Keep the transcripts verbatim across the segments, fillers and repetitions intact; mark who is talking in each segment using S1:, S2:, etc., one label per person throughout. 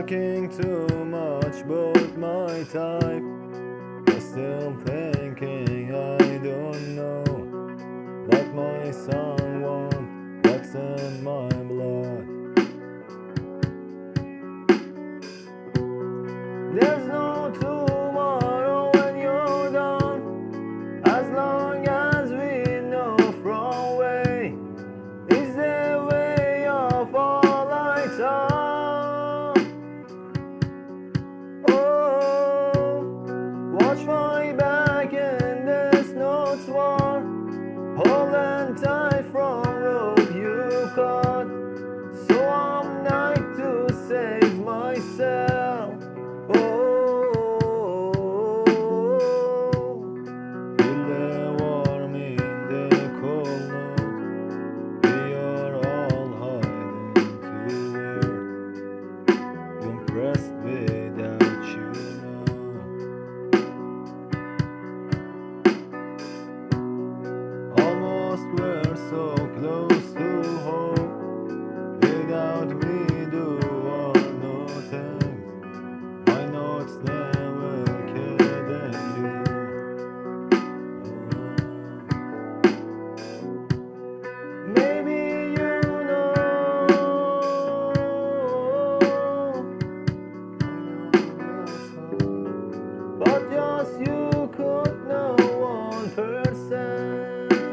S1: Talking too much about my type. I'm still thinking I don't know what my son wants, what's in my blood. There's no tomorrow when you're done, as long as we know from way is the way of all I talk. Watch my back in this notes war, holding tight from rope you caught. So I'm not to save myself. Oh, feel the warm in the cold note. We are all hiding to earth, compressed without you know. We're so close to hope. Without we do or no things, my notes never kidding you. Oh. Maybe you know, but just you could know one percent.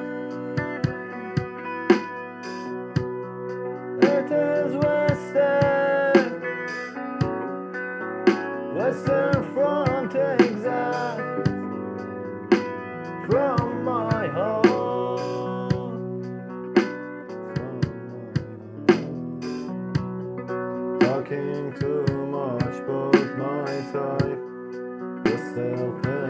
S1: It is western, western from Texas, from my heart, talking too much about my type, you're still